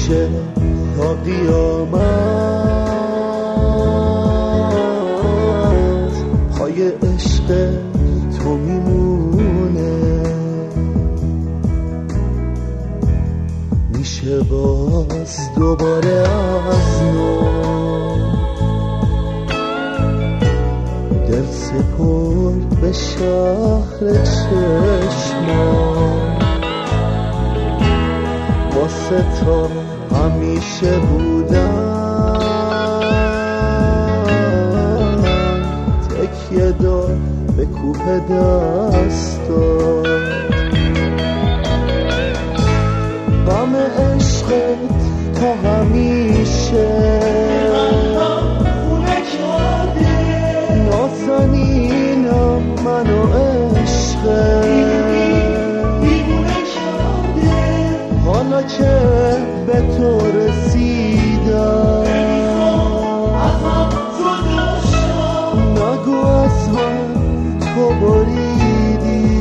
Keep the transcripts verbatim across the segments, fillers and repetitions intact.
همیشه تا قیامت پای عشق تو میمونه. میشه باز دوباره از نو دل سپرد به شهر چشمان. واسه تا همیشه بودن تکیه دار به کوه دستان. غم عشقت تا همیشه نازنینم منو عشقت. حالا که به تو رسیدم نگو از من تو بریدی.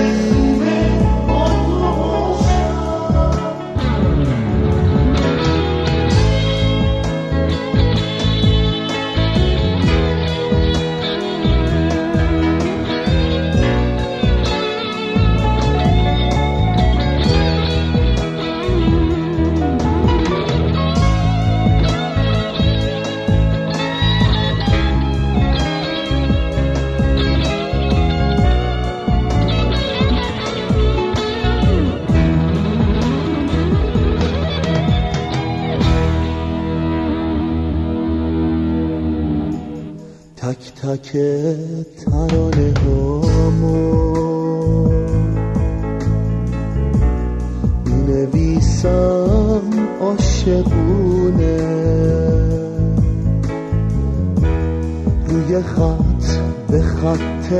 تک تک ترانه هامو بنویسم عاشقونه روی خط به خط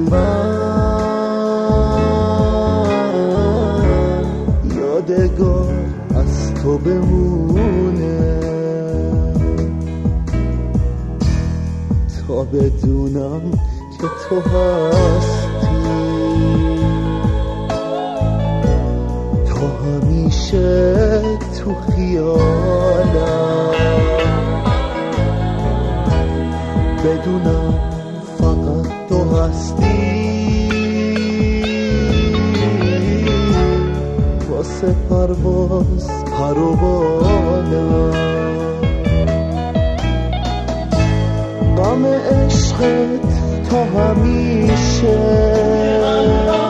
قلبم یادگار از تو بمونه تا بدونم که تو هستی تا همیشه تو خیالم بدونم فقط تو هستی واسه پرواز پر و بالم. غم عشقت تا همیشه